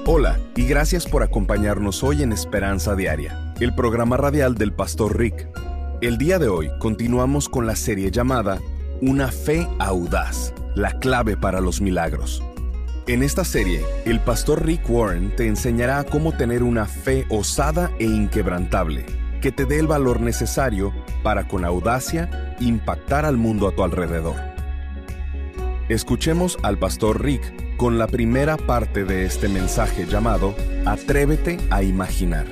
Hola y gracias por acompañarnos hoy en Esperanza Diaria, el programa radial del Pastor Rick. El día de hoy continuamos con la serie llamada Una fe audaz, la clave para los milagros. En esta serie, el Pastor Rick Warren te enseñará cómo tener una fe osada e inquebrantable, que te dé el valor necesario para con audacia impactar al mundo a tu alrededor. Escuchemos al Pastor Rick con la primera parte de este mensaje llamado Atrévete a imaginar.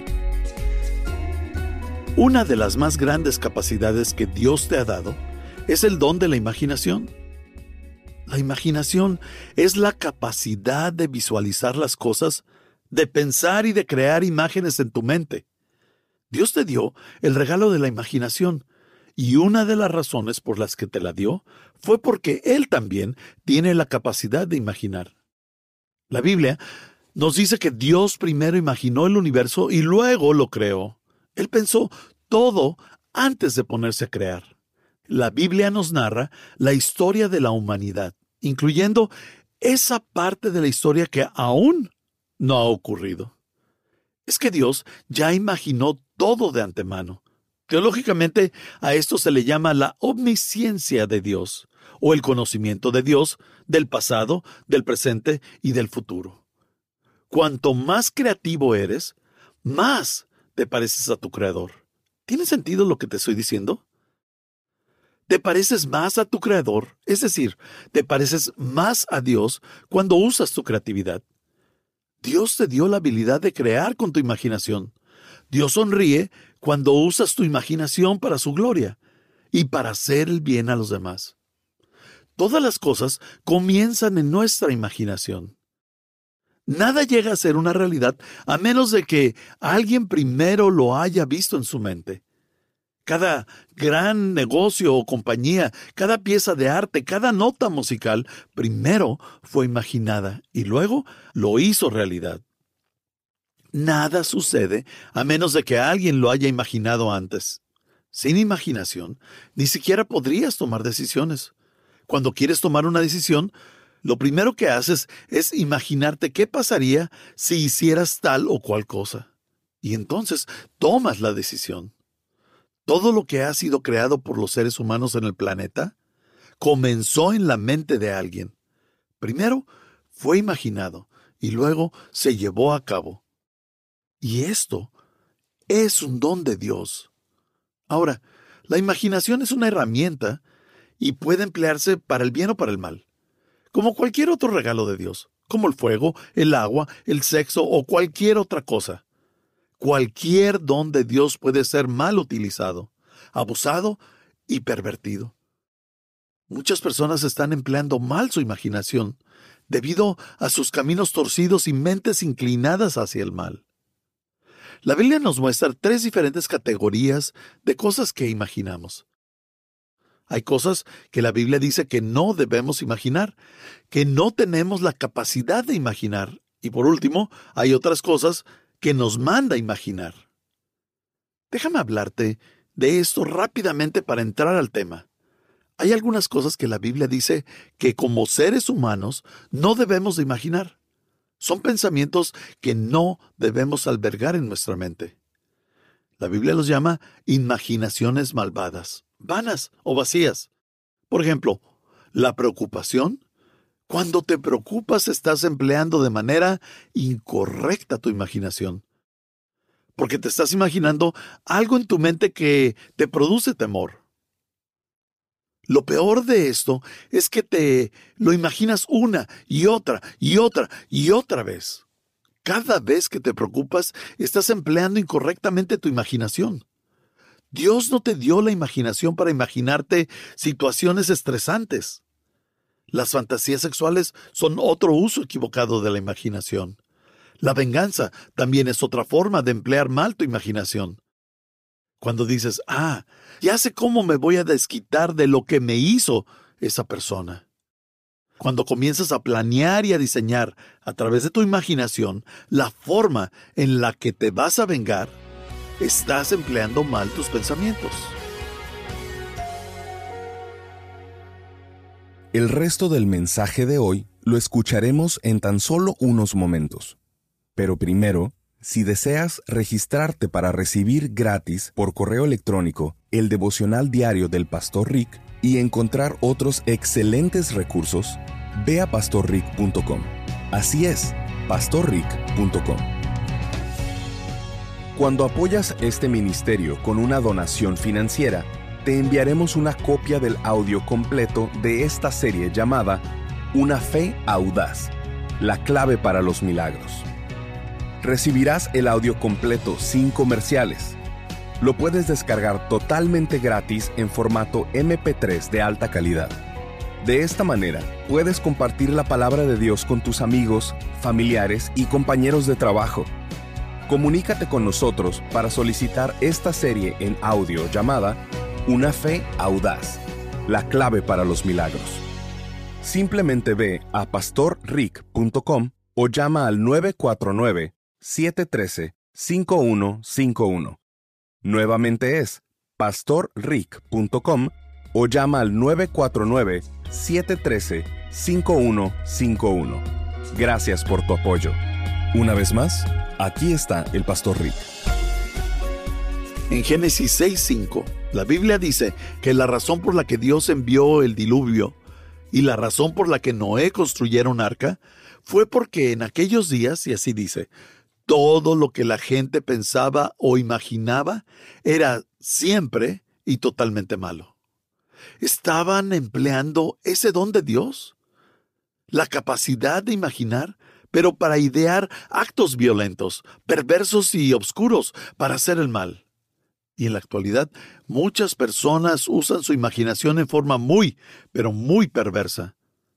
Una de las más grandes capacidades que Dios te ha dado es el don de la imaginación. La imaginación es la capacidad de visualizar las cosas, de pensar y de crear imágenes en tu mente. Dios te dio el regalo de la imaginación, y una de las razones por las que te la dio fue porque Él también tiene la capacidad de imaginar. La Biblia nos dice que Dios primero imaginó el universo y luego lo creó. Él pensó todo antes de ponerse a crear. La Biblia nos narra la historia de la humanidad, incluyendo esa parte de la historia que aún no ha ocurrido. Es que Dios ya imaginó todo de antemano. Teológicamente, a esto se le llama la omnisciencia de Dios, o el conocimiento de Dios del pasado, del presente y del futuro. Cuanto más creativo eres, más te pareces a tu Creador. ¿Tiene sentido lo que te estoy diciendo? Te pareces más a tu Creador, es decir, te pareces más a Dios cuando usas tu creatividad. Dios te dio la habilidad de crear con tu imaginación. Dios sonríe cuando usas tu imaginación para su gloria y para hacer el bien a los demás. Todas las cosas comienzan en nuestra imaginación. Nada llega a ser una realidad a menos de que alguien primero lo haya visto en su mente. Cada gran negocio o compañía, cada pieza de arte, cada nota musical, primero fue imaginada y luego lo hizo realidad. Nada sucede a menos de que alguien lo haya imaginado antes. Sin imaginación, ni siquiera podrías tomar decisiones. Cuando quieres tomar una decisión, lo primero que haces es imaginarte qué pasaría si hicieras tal o cual cosa. Y entonces tomas la decisión. Todo lo que ha sido creado por los seres humanos en el planeta comenzó en la mente de alguien. Primero fue imaginado y luego se llevó a cabo. Y esto es un don de Dios. Ahora, la imaginación es una herramienta y puede emplearse para el bien o para el mal, como cualquier otro regalo de Dios, como el fuego, el agua, el sexo o cualquier otra cosa. Cualquier don de Dios puede ser mal utilizado, abusado y pervertido. Muchas personas están empleando mal su imaginación debido a sus caminos torcidos y mentes inclinadas hacia el mal. La Biblia nos muestra 3 diferentes categorías de cosas que imaginamos. Hay cosas que la Biblia dice que no debemos imaginar, que no tenemos la capacidad de imaginar. Y por último, hay otras cosas que nos manda a imaginar. Déjame hablarte de esto rápidamente para entrar al tema. Hay algunas cosas que la Biblia dice que como seres humanos no debemos de imaginar. Son pensamientos que no debemos albergar en nuestra mente. La Biblia los llama imaginaciones malvadas, vanas o vacías. Por ejemplo, la preocupación. Cuando te preocupas, estás empleando de manera incorrecta tu imaginación. Porque te estás imaginando algo en tu mente que te produce temor. Lo peor de esto es que te lo imaginas una y otra y otra y otra vez. Cada vez que te preocupas, estás empleando incorrectamente tu imaginación. Dios no te dio la imaginación para imaginarte situaciones estresantes. Las fantasías sexuales son otro uso equivocado de la imaginación. La venganza también es otra forma de emplear mal tu imaginación. Cuando dices, ya sé cómo me voy a desquitar de lo que me hizo esa persona. Cuando comienzas a planear y a diseñar a través de tu imaginación la forma en la que te vas a vengar, estás empleando mal tus pensamientos. El resto del mensaje de hoy lo escucharemos en tan solo unos momentos. Pero primero, si deseas registrarte para recibir gratis por correo electrónico el devocional diario del Pastor Rick y encontrar otros excelentes recursos, ve a pastorrick.com. Así es, pastorrick.com. Cuando apoyas este ministerio con una donación financiera, te enviaremos una copia del audio completo de esta serie llamada Una fe audaz, la clave para los milagros. Recibirás el audio completo sin comerciales. Lo puedes descargar totalmente gratis en formato MP3 de alta calidad. De esta manera, puedes compartir la palabra de Dios con tus amigos, familiares y compañeros de trabajo. Comunícate con nosotros para solicitar esta serie en audio llamada Una fe audaz, la clave para los milagros. Simplemente ve a pastorrick.com o llama al 949-713-5151. Nuevamente es pastorrick.com o llama al 949-713-5151. Gracias por tu apoyo. Una vez más, aquí está el Pastor Rick. En Génesis 6:5, la Biblia dice que la razón por la que Dios envió el diluvio y la razón por la que Noé construyera un arca fue porque en aquellos días, y así dice, todo lo que la gente pensaba o imaginaba era siempre y totalmente malo. ¿Estaban empleando ese don de Dios? La capacidad de imaginar, pero para idear actos violentos, perversos y oscuros para hacer el mal. Y en la actualidad, muchas personas usan su imaginación en forma pero muy perversa.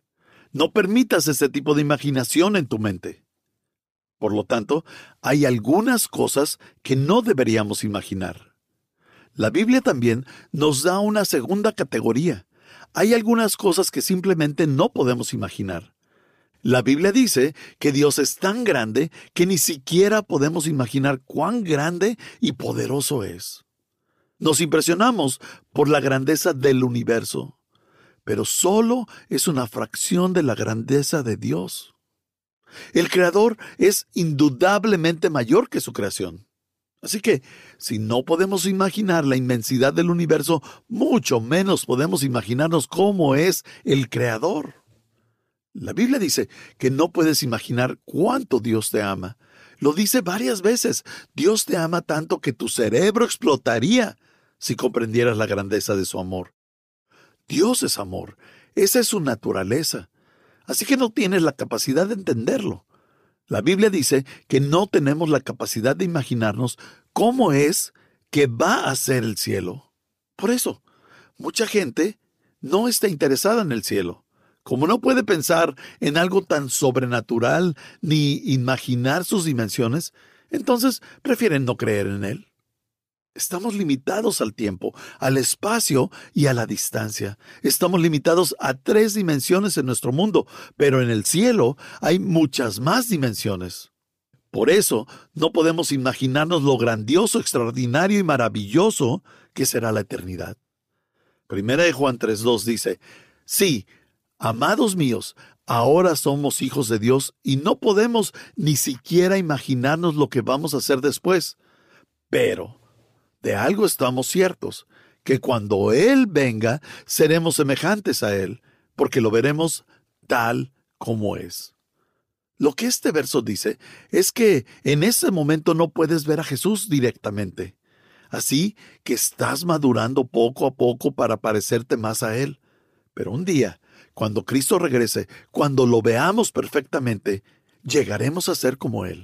No permitas ese tipo de imaginación en tu mente. Por lo tanto, hay algunas cosas que no deberíamos imaginar. La Biblia también nos da una segunda categoría. Hay algunas cosas que simplemente no podemos imaginar. La Biblia dice que Dios es tan grande que ni siquiera podemos imaginar cuán grande y poderoso es. Nos impresionamos por la grandeza del universo, pero solo es una fracción de la grandeza de Dios. El Creador es indudablemente mayor que su creación. Así que, si no podemos imaginar la inmensidad del universo, mucho menos podemos imaginarnos cómo es el Creador. La Biblia dice que no puedes imaginar cuánto Dios te ama. Lo dice varias veces. Dios te ama tanto que tu cerebro explotaría si comprendieras la grandeza de su amor. Dios es amor. Esa es su naturaleza. Así que no tienes la capacidad de entenderlo. La Biblia dice que no tenemos la capacidad de imaginarnos cómo es que va a ser el cielo. Por eso, mucha gente no está interesada en el cielo. Como no puede pensar en algo tan sobrenatural ni imaginar sus dimensiones, entonces prefieren no creer en él. Estamos limitados al tiempo, al espacio y a la distancia. Estamos limitados a 3 dimensiones en nuestro mundo, pero en el cielo hay muchas más dimensiones. Por eso, no podemos imaginarnos lo grandioso, extraordinario y maravilloso que será la eternidad. 1 Juan 3:2 dice, sí, amados míos, ahora somos hijos de Dios y no podemos ni siquiera imaginarnos lo que vamos a hacer después. Pero de algo estamos ciertos, que cuando Él venga, seremos semejantes a Él, porque lo veremos tal como es. Lo que este verso dice es que en ese momento no puedes ver a Jesús directamente. Así que estás madurando poco a poco para parecerte más a Él. Pero un día, cuando Cristo regrese, cuando lo veamos perfectamente, llegaremos a ser como Él.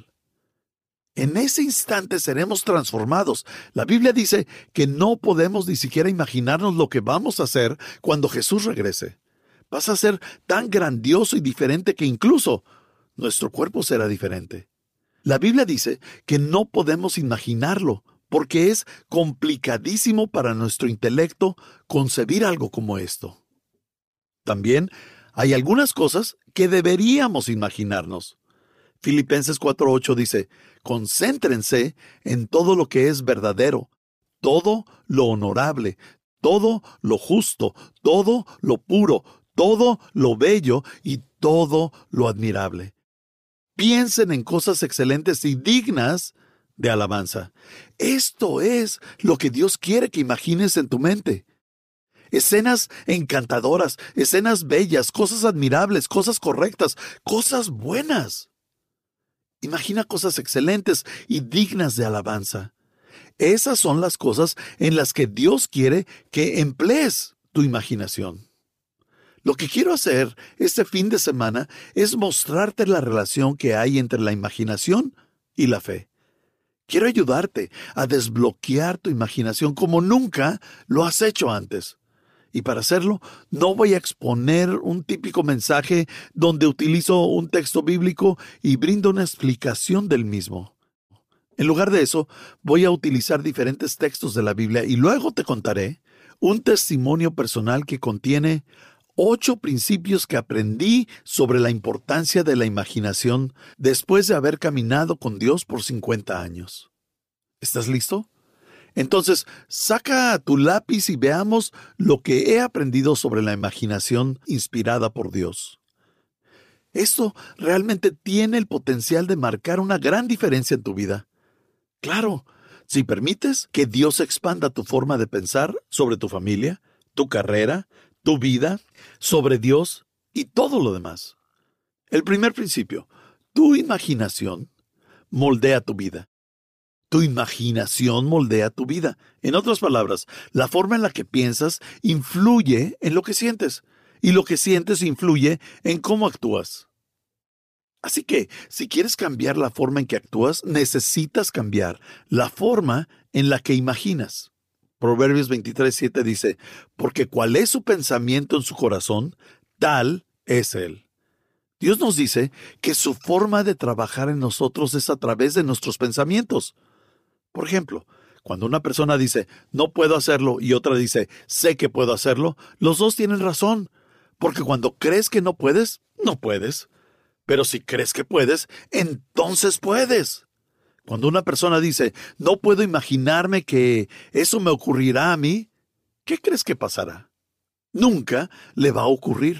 En ese instante seremos transformados. La Biblia dice que no podemos ni siquiera imaginarnos lo que vamos a hacer cuando Jesús regrese. Vas a ser tan grandioso y diferente que incluso nuestro cuerpo será diferente. La Biblia dice que no podemos imaginarlo porque es complicadísimo para nuestro intelecto concebir algo como esto. También hay algunas cosas que deberíamos imaginarnos. Filipenses 4:8 dice, concéntrense en todo lo que es verdadero, todo lo honorable, todo lo justo, todo lo puro, todo lo bello y todo lo admirable. piensen en cosas excelentes y dignas de alabanza. Esto es lo que Dios quiere que imagines en tu mente. Escenas encantadoras, escenas bellas, cosas admirables, cosas correctas, cosas buenas. Imagina cosas excelentes y dignas de alabanza. Esas son las cosas en las que Dios quiere que emplees tu imaginación. Lo que quiero hacer este fin de semana es mostrarte la relación que hay entre la imaginación y la fe. Quiero ayudarte a desbloquear tu imaginación como nunca lo has hecho antes. Y para hacerlo, no voy a exponer un típico mensaje donde utilizo un texto bíblico y brindo una explicación del mismo. En lugar de eso, voy a utilizar diferentes textos de la Biblia y luego te contaré un testimonio personal que contiene 8 principios que aprendí sobre la importancia de la imaginación después de haber caminado con Dios por 50 años. ¿Estás listo? Entonces, saca tu lápiz y veamos lo que he aprendido sobre la imaginación inspirada por Dios. Esto realmente tiene el potencial de marcar una gran diferencia en tu vida. Claro, si permites que Dios expanda tu forma de pensar sobre tu familia, tu carrera, tu vida, sobre Dios y todo lo demás. El primer principio, tu imaginación moldea tu vida. Tu imaginación moldea tu vida. En otras palabras, la forma en la que piensas influye en lo que sientes, y lo que sientes influye en cómo actúas. Así que, si quieres cambiar la forma en que actúas, necesitas cambiar la forma en la que imaginas. Proverbios 23:7 dice, porque cuál es su pensamiento en su corazón, tal es él. Dios nos dice que su forma de trabajar en nosotros es a través de nuestros pensamientos. Por ejemplo, cuando una persona dice, no puedo hacerlo, y otra dice, sé que puedo hacerlo, los dos tienen razón, porque cuando crees que no puedes, no puedes. Pero si crees que puedes, entonces puedes. Cuando una persona dice, no puedo imaginarme que eso me ocurrirá a mí, ¿qué crees que pasará? Nunca le va a ocurrir.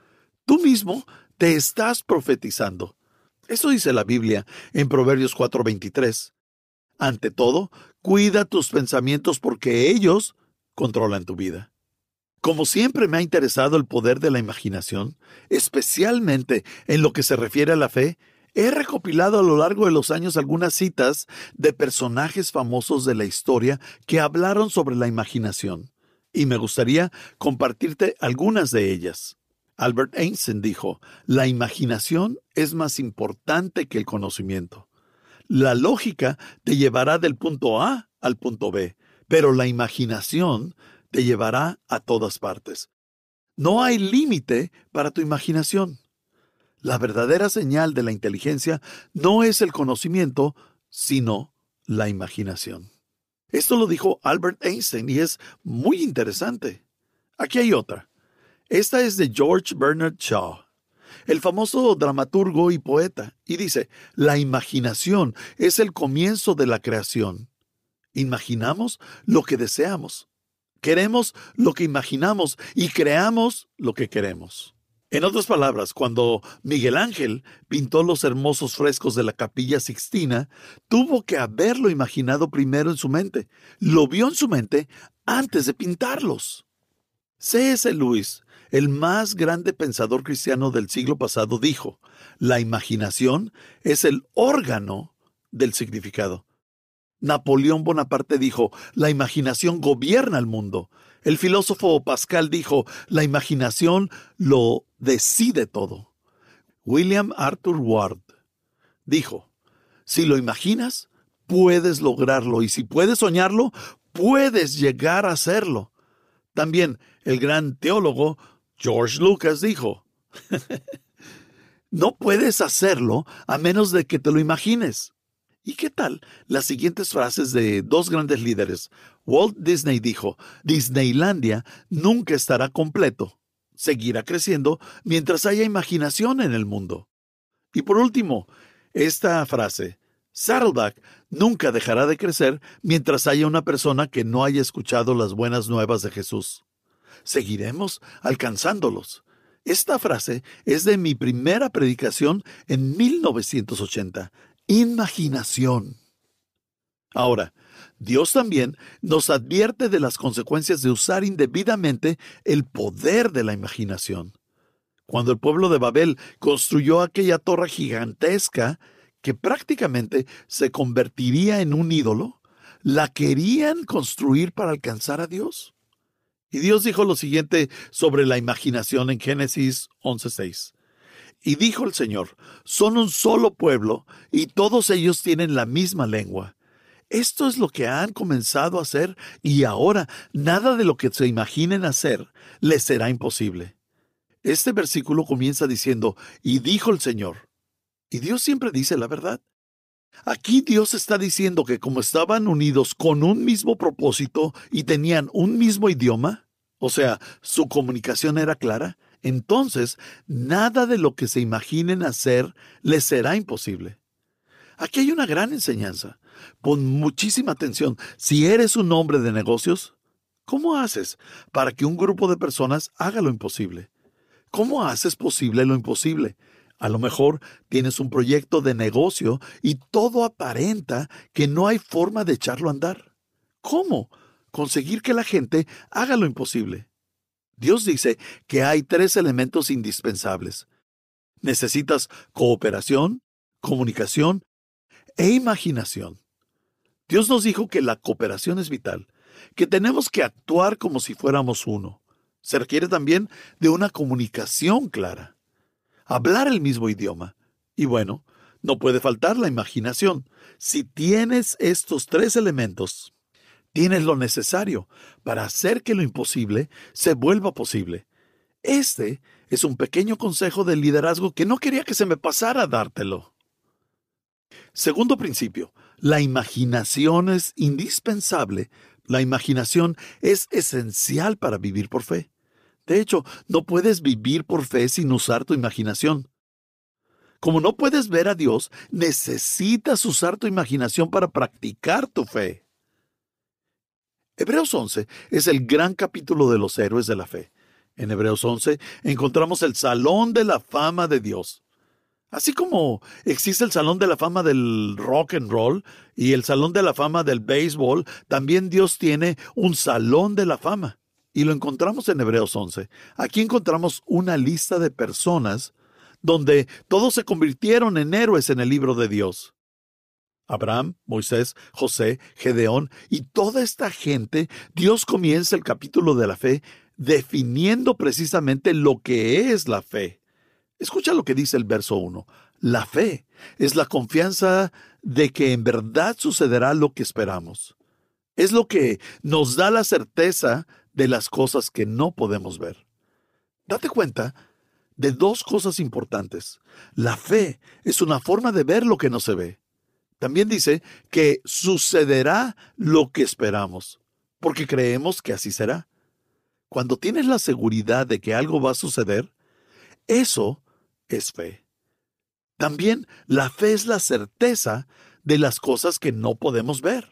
Tú mismo te estás profetizando. Eso dice la Biblia en Proverbios 4:23. Ante todo, cuida tus pensamientos porque ellos controlan tu vida. Como siempre me ha interesado el poder de la imaginación, especialmente en lo que se refiere a la fe, he recopilado a lo largo de los años algunas citas de personajes famosos de la historia que hablaron sobre la imaginación, y me gustaría compartirte algunas de ellas. Albert Einstein dijo, la imaginación es más importante que el conocimiento. La lógica te llevará del punto A al punto B, pero la imaginación te llevará a todas partes. No hay límite para tu imaginación. La verdadera señal de la inteligencia no es el conocimiento, sino la imaginación. Esto lo dijo Albert Einstein y es muy interesante. Aquí hay otra. Esta es de George Bernard Shaw, el famoso dramaturgo y poeta, y dice, la imaginación es el comienzo de la creación. Imaginamos lo que deseamos. Queremos lo que imaginamos y creamos lo que queremos. En otras palabras, cuando Miguel Ángel pintó los hermosos frescos de la Capilla Sixtina, tuvo que haberlo imaginado primero en su mente. Lo vio en su mente antes de pintarlos. C.S. Lewis, el más grande pensador cristiano del siglo pasado, dijo, la imaginación es el órgano del significado. Napoleón Bonaparte dijo, la imaginación gobierna el mundo. El filósofo Pascal dijo, la imaginación lo decide todo. William Arthur Ward dijo, si lo imaginas, puedes lograrlo, y si puedes soñarlo, puedes llegar a hacerlo. También el gran teólogo George Lucas dijo, no puedes hacerlo a menos de que te lo imagines. ¿Y qué tal las siguientes frases de dos grandes líderes? Walt Disney dijo, Disneylandia nunca estará completo. Seguirá creciendo mientras haya imaginación en el mundo. Y por último, esta frase, Saddleback nunca dejará de crecer mientras haya una persona que no haya escuchado las buenas nuevas de Jesús. Seguiremos alcanzándolos. Esta frase es de mi primera predicación en 1980. Imaginación. Ahora, Dios también nos advierte de las consecuencias de usar indebidamente el poder de la imaginación. Cuando el pueblo de Babel construyó aquella torre gigantesca que prácticamente se convertiría en un ídolo, ¿la querían construir para alcanzar a Dios? Y Dios dijo lo siguiente sobre la imaginación en Génesis 11:6. Y dijo el Señor, son un solo pueblo y todos ellos tienen la misma lengua. Esto es lo que han comenzado a hacer y ahora nada de lo que se imaginen hacer les será imposible. Este versículo comienza diciendo, y dijo el Señor. Y Dios siempre dice la verdad. Aquí Dios está diciendo que como estaban unidos con un mismo propósito y tenían un mismo idioma, o sea, su comunicación era clara, entonces nada de lo que se imaginen hacer les será imposible. Aquí hay una gran enseñanza. Pon muchísima atención. Si eres un hombre de negocios, ¿cómo haces para que un grupo de personas haga lo imposible? ¿Cómo haces posible lo imposible? A lo mejor tienes un proyecto de negocio y todo aparenta que no hay forma de echarlo a andar. ¿Cómo conseguir que la gente haga lo imposible? Dios dice que hay 3 elementos indispensables. Necesitas cooperación, comunicación e imaginación. Dios nos dijo que la cooperación es vital, que tenemos que actuar como si fuéramos uno. Se requiere también de una comunicación clara. Hablar el mismo idioma. Y bueno, no puede faltar la imaginación. Si tienes estos 3 elementos, tienes lo necesario para hacer que lo imposible se vuelva posible. Este es un pequeño consejo de liderazgo que no quería que se me pasara a dártelo. Segundo principio, la imaginación es indispensable. La imaginación es esencial para vivir por fe. De hecho, no puedes vivir por fe sin usar tu imaginación. Como no puedes ver a Dios, necesitas usar tu imaginación para practicar tu fe. Hebreos 11 es el gran capítulo de los héroes de la fe. En Hebreos 11 encontramos el Salón de la Fama de Dios. Así como existe el Salón de la Fama del rock and roll y el Salón de la Fama del béisbol, también Dios tiene un Salón de la Fama. Y lo encontramos en Hebreos 11. Aquí encontramos una lista de personas donde todos se convirtieron en héroes en el libro de Dios. Abraham, Moisés, José, Gedeón y toda esta gente, Dios comienza el capítulo de la fe definiendo precisamente lo que es la fe. Escucha lo que dice el verso 1. La fe es la confianza de que en verdad sucederá lo que esperamos. Es lo que nos da la certeza de las cosas que no podemos ver. Date cuenta de 2 cosas importantes. La fe es una forma de ver lo que no se ve. También dice que sucederá lo que esperamos, porque creemos que así será. Cuando tienes la seguridad de que algo va a suceder, eso es fe. También la fe es la certeza de las cosas que no podemos ver.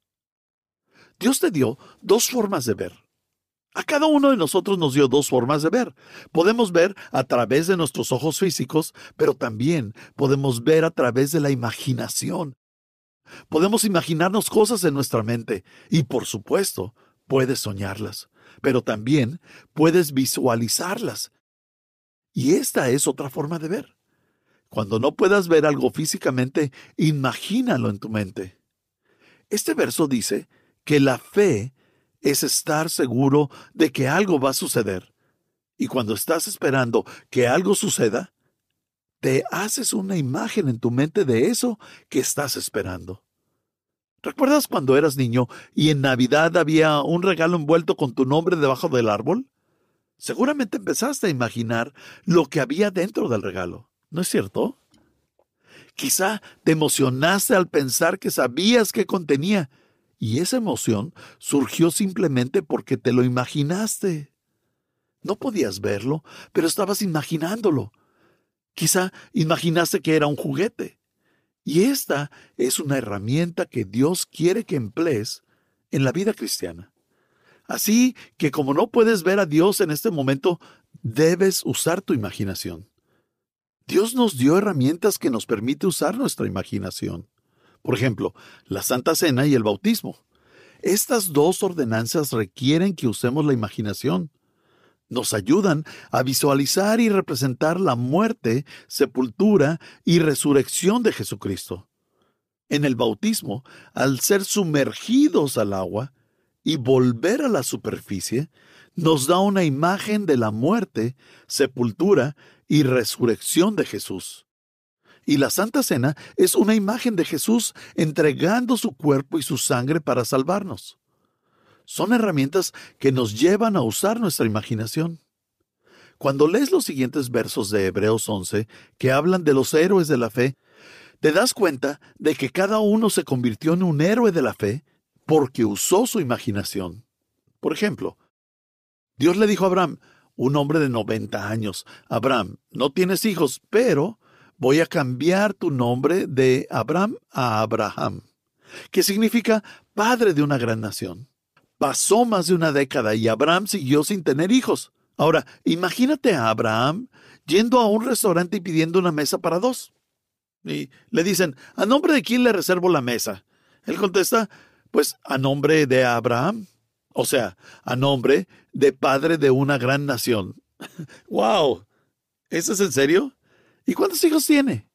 Dios te dio 2 formas de ver. A cada uno de nosotros nos dio 2 formas de ver. Podemos ver a través de nuestros ojos físicos, pero también podemos ver a través de la imaginación. Podemos imaginarnos cosas en nuestra mente y, por supuesto, puedes soñarlas, pero también puedes visualizarlas. Y esta es otra forma de ver. Cuando no puedas ver algo físicamente, imagínalo en tu mente. Este verso dice que la fe es estar seguro de que algo va a suceder. Y cuando estás esperando que algo suceda, te haces una imagen en tu mente de eso que estás esperando. ¿Recuerdas cuando eras niño y en Navidad había un regalo envuelto con tu nombre debajo del árbol? Seguramente empezaste a imaginar lo que había dentro del regalo, ¿no es cierto? Quizá te emocionaste al pensar que sabías qué contenía, y esa emoción surgió simplemente porque te lo imaginaste. No podías verlo, pero estabas imaginándolo. Quizá imaginaste que era un juguete. Y esta es una herramienta que Dios quiere que emplees en la vida cristiana. Así que como no puedes ver a Dios en este momento, Debes usar tu imaginación. Dios nos dio herramientas que nos permite usar nuestra imaginación. Por ejemplo, la Santa Cena y el bautismo. Estas dos ordenanzas requieren que usemos la imaginación. Nos ayudan a visualizar y representar la muerte, sepultura y resurrección de Jesucristo. En el bautismo, al ser sumergidos al agua y volver a la superficie, nos da una imagen de la muerte, sepultura y resurrección de Jesús. Y la Santa Cena es una imagen de Jesús entregando su cuerpo y su sangre para salvarnos. Son herramientas que nos llevan a usar nuestra imaginación. Cuando lees los siguientes versos de Hebreos 11, que hablan de los héroes de la fe, te das cuenta de que cada uno se convirtió en un héroe de la fe porque usó su imaginación. Por ejemplo, Dios le dijo a Abraham, un hombre de 90 años, Abraham, no tienes hijos, pero voy a cambiar tu nombre de Abraham a Abraham, que significa padre de una gran nación. Pasó más de una década y Abraham siguió sin tener hijos. Ahora, imagínate a Abraham yendo a un restaurante y pidiendo una mesa para dos. Y le dicen, ¿a nombre de quién le reservo la mesa? Él contesta, pues a nombre de Abraham. O sea, a nombre de padre de una gran nación. ¡Wow! ¿Eso es en serio? ¿Y cuántos hijos tiene?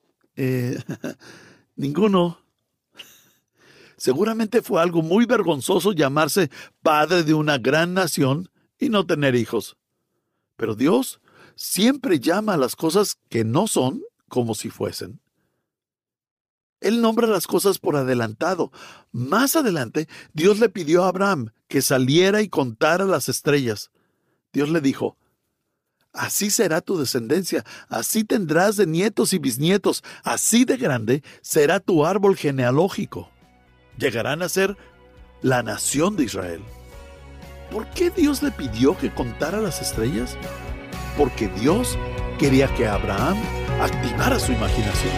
Ninguno. Seguramente fue algo muy vergonzoso llamarse padre de una gran nación y no tener hijos. Pero Dios siempre llama a las cosas que no son como si fuesen. Él nombra las cosas por adelantado. Más adelante, Dios le pidió a Abraham que saliera y contara las estrellas. Dios le dijo, así será tu descendencia, así tendrás de nietos y bisnietos, así de grande será tu árbol genealógico. Llegarán a ser la nación de Israel. ¿Por qué Dios le pidió que contara las estrellas? Porque Dios quería que Abraham activara su imaginación.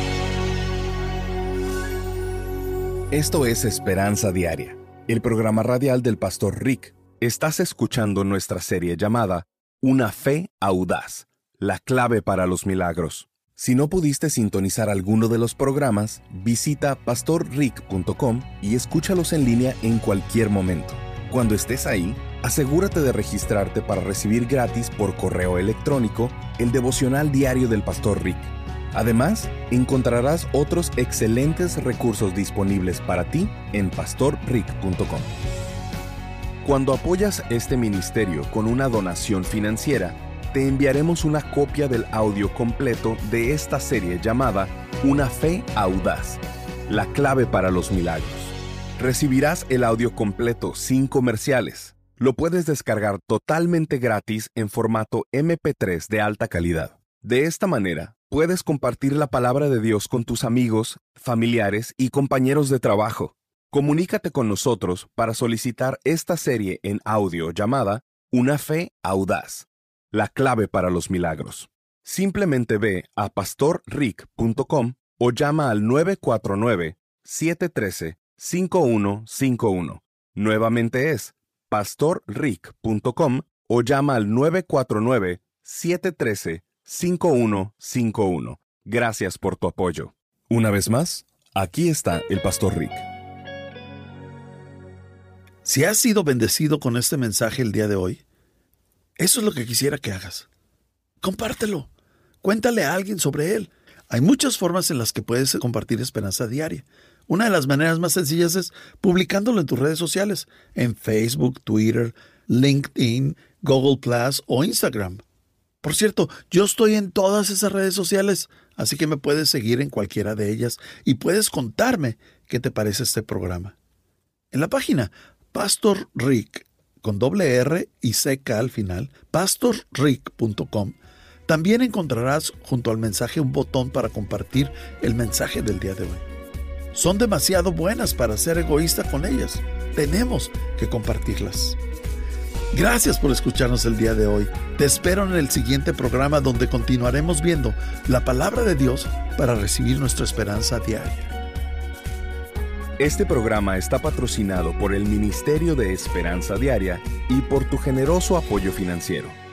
Esto es Esperanza Diaria, el programa radial del Pastor Rick. Estás escuchando nuestra serie llamada Una fe audaz, la clave para los milagros. Si no pudiste sintonizar alguno de los programas, visita pastorrick.com y escúchalos en línea en cualquier momento. Cuando estés ahí, asegúrate de registrarte para recibir gratis por correo electrónico el devocional diario del Pastor Rick. Además, encontrarás otros excelentes recursos disponibles para ti en pastorrick.com. Cuando apoyas este ministerio con una donación financiera, te enviaremos una copia del audio completo de esta serie llamada Una fe audaz, la clave para los milagros. Recibirás el audio completo sin comerciales. Lo puedes descargar totalmente gratis en formato MP3 de alta calidad. De esta manera, puedes compartir la palabra de Dios con tus amigos, familiares y compañeros de trabajo. Comunícate con nosotros para solicitar esta serie en audio llamada Una fe audaz, la clave para los milagros. Simplemente ve a pastorrick.com o llama al 949-713-5151. Nuevamente es pastorrick.com o llama al 949-713-5151. Gracias por tu apoyo. Una vez más, aquí está el Pastor Rick. Si has sido bendecido con este mensaje el día de hoy, eso es lo que quisiera que hagas. Compártelo. Cuéntale a alguien sobre él. Hay muchas formas en las que puedes compartir Esperanza Diaria. Una de las maneras más sencillas es publicándolo en tus redes sociales, en Facebook, Twitter, LinkedIn, Google Plus o Instagram. Por cierto, yo estoy en todas esas redes sociales, así que me puedes seguir en cualquiera de ellas y puedes contarme qué te parece este programa. En la página Pastor Rick, con doble R y CK al final, pastorrick.com, también encontrarás junto al mensaje un botón para compartir el mensaje del día de hoy. Son demasiado buenas para ser egoísta con ellas. Tenemos que compartirlas. Gracias por escucharnos el día de hoy. Te espero en el siguiente programa donde continuaremos viendo la palabra de Dios para recibir nuestra esperanza diaria. Este programa está patrocinado por el Ministerio de Esperanza Diaria y por tu generoso apoyo financiero.